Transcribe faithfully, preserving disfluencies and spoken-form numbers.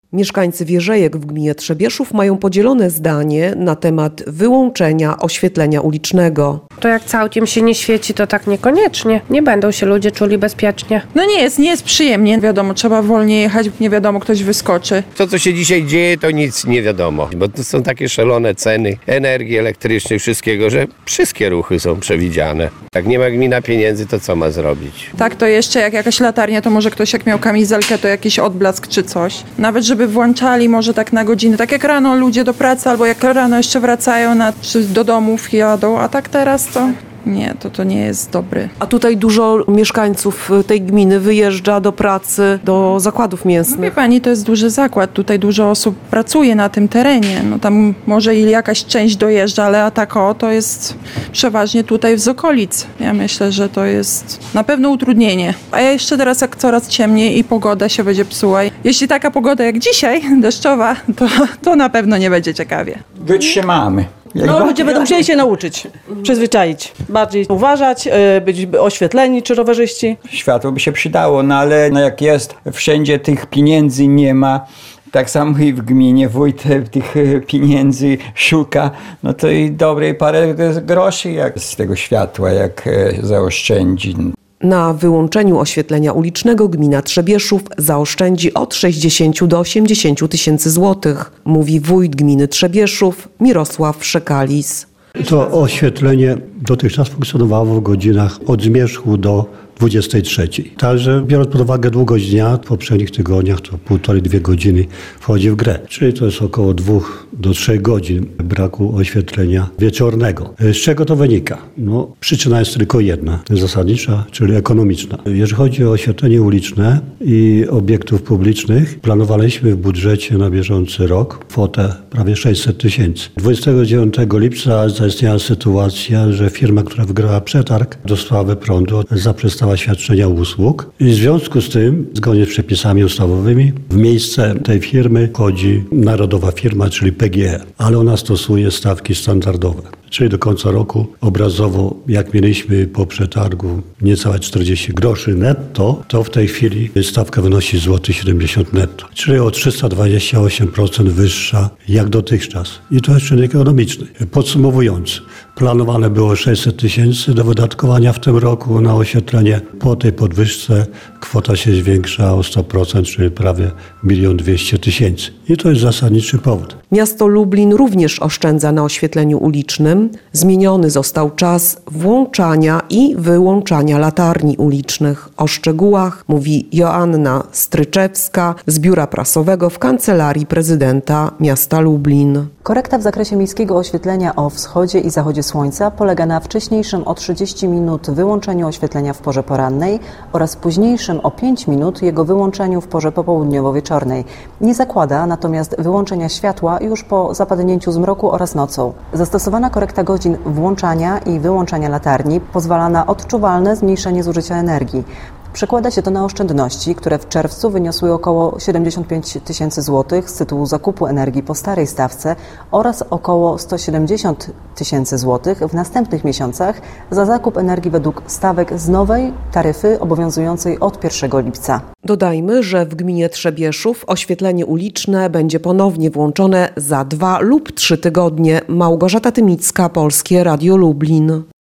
Mieszkańcy Wierzejek w gminie Trzebieszów mają podzielone zdanie na temat wyłączenia oświetlenia ulicznego. To jak całkiem się nie świeci, to tak niekoniecznie. Nie będą się ludzie czuli bezpiecznie. No nie jest, nie jest przyjemnie. Wiadomo, trzeba wolniej jechać, nie wiadomo, ktoś wyskoczy. To, co się dzisiaj dzieje, to nic nie wiadomo, bo to są takie szalone ceny energii elektrycznej, wszystkiego, że wszystkie ruchy są przewidziane. Jak nie ma gmina pieniędzy, to co ma zrobić? Tak, to jeszcze jak jakaś latarnia, to może ktoś jak miał kamizelkę, to jakiś odblask czy coś. Nawet żeby włączali może tak na godzinę, tak jak rano ludzie do pracy, albo jak rano jeszcze wracają na, czy do domów jadą, a tak teraz to nie, to to nie jest dobry. A tutaj dużo mieszkańców tej gminy wyjeżdża do pracy, do zakładów mięsnych. No wie pani, to jest duży zakład, tutaj dużo osób pracuje na tym terenie. No tam może i jakaś część dojeżdża, ale a tak o, to jest przeważnie tutaj z okolic. Ja myślę, że to jest na pewno utrudnienie. A ja jeszcze teraz jak coraz ciemniej i pogoda się będzie psuła. Jeśli taka pogoda jak dzisiaj, deszczowa, to, to na pewno nie będzie ciekawie. Wytrzymamy. No, ludzie będą musieli się nauczyć, przyzwyczaić, bardziej uważać, być oświetleni czy rowerzyści. Światło by się przydało, no ale no jak jest, wszędzie tych pieniędzy nie ma. Tak samo i w gminie wójt tych pieniędzy szuka, no to i dobre parę groszy jak z tego światła, jak zaoszczędzi. Na wyłączeniu oświetlenia ulicznego gmina Trzebieszów zaoszczędzi od sześćdziesięciu do osiemdziesięciu tysięcy złotych, mówi wójt gminy Trzebieszów Mirosław Szekalis. To oświetlenie dotychczas funkcjonowało w godzinach od zmierzchu do dwudziestej trzeciej. Także biorąc pod uwagę długość dnia, w poprzednich tygodniach to półtorej, dwie godziny wchodzi w grę. Czyli to jest około dwóch do trzech godzin braku oświetlenia wieczornego. Z czego to wynika? No, przyczyna jest tylko jedna, zasadnicza, czyli ekonomiczna. Jeżeli chodzi o oświetlenie uliczne i obiektów publicznych, planowaliśmy w budżecie na bieżący rok kwotę prawie sześćset tysięcy. dwudziestego dziewiątego lipca zaistniała sytuacja, że firma, która wygrała przetarg do sprawy prądu, zaprzestała świadczenia usług i w związku z tym, zgodnie z przepisami ustawowymi, w miejsce tej firmy wchodzi narodowa firma, czyli P G E, ale ona stosuje stawki standardowe. Czyli do końca roku obrazowo, jak mieliśmy po przetargu niecałe czterdzieści groszy netto, to w tej chwili stawka wynosi złoty siedemdziesiąt netto, czyli o trzysta dwadzieścia osiem procent wyższa jak dotychczas. I to jest czynnik ekonomiczny. Podsumowując, planowane było sześćset tysięcy do wydatkowania w tym roku na oświetlenie. Po tej podwyżce kwota się zwiększa o sto procent, czyli prawie milion dwieście tysięcy. I to jest zasadniczy powód. Miasto Lublin również oszczędza na oświetleniu ulicznym. Zmieniony został czas włączania i wyłączania latarni ulicznych. O szczegółach mówi Joanna Stryczewska z Biura Prasowego w Kancelarii Prezydenta Miasta Lublin. Korekta w zakresie miejskiego oświetlenia o wschodzie i zachodzie słońca polega na wcześniejszym o trzydzieści minut wyłączeniu oświetlenia w porze porannej oraz późniejszym o pięć minut jego wyłączeniu w porze popołudniowo-wieczornej. Nie zakłada natomiast wyłączenia światła już po zapadnięciu zmroku oraz nocą. Zastosowana korekta godzin włączania i wyłączania latarni pozwala na odczuwalne zmniejszenie zużycia energii. Przekłada się to na oszczędności, które w czerwcu wyniosły około siedemdziesiąt pięć tysięcy złotych z tytułu zakupu energii po starej stawce oraz około sto siedemdziesiąt tysięcy złotych w następnych miesiącach za zakup energii według stawek z nowej taryfy obowiązującej od pierwszego lipca. Dodajmy, że w gminie Trzebieszów oświetlenie uliczne będzie ponownie włączone za dwa lub trzy tygodnie. Małgorzata Tymicka, Polskie Radio Lublin.